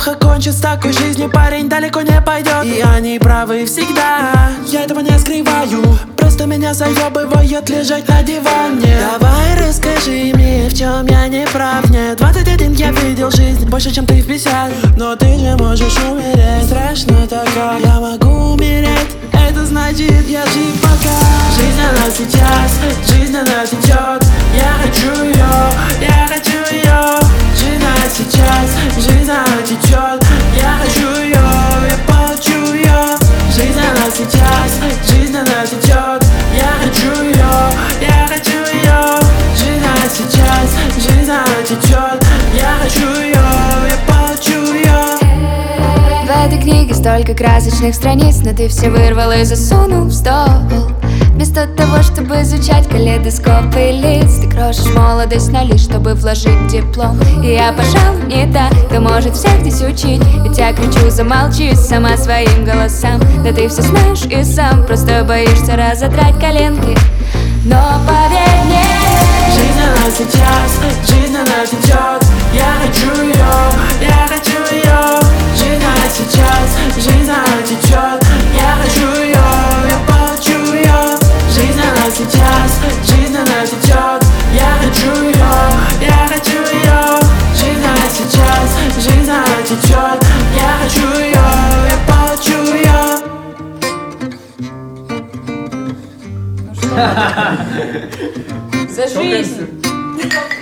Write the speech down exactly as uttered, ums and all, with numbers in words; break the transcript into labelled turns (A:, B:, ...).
A: плохо кончит, с такой жизнью парень далеко не пойдет. И они правы всегда, я этого не скрываю. Просто меня заебывает лежать на диване. Давай расскажи мне, в чем я не прав. Мне двадцать один, я видел жизнь больше, чем ты в пятьдесят. Но ты же можешь умереть, страшно так, как я могу умереть. Это значит, я жив пока. Жизнь она сейчас, жизнь она течет. Я хочу ее, я хочу ее. Жизнь она сейчас, жизнь она течет. Я хочу ее, я получу ее. Жизнь она сейчас, жизнь она течет. Я хочу ее, я хочу ее. Жизнь она сейчас, жизнь она течет. Я хочу ее, я получу ее.
B: В этой книге столько красочных страниц, но ты все вырвал и засунул в стол. Вместо того, чтобы изучать калейдоскопы лиц, ты крошишь молодость на лишь, чтобы вложить диплом. И я, пожалуй, не та, кто может всех здесь учить. Ведь я кричу, замолчи сама своим голосом. Да ты все знаешь и сам, просто боишься разодрать коленки. Но поверь мне,
A: жизнь она сейчас, жизнь она течет. Я хочу ее, я хочу ее. Жизнь она сейчас, жизнь она течет. Я хочу ее, я получу ее. Жизнь она сейчас, жизнь она течет. Я хочу ее, я хочу ее. Жизнь она сейчас, жизнь она течет. Я хочу ее, я получу ее.
C: За жизнь!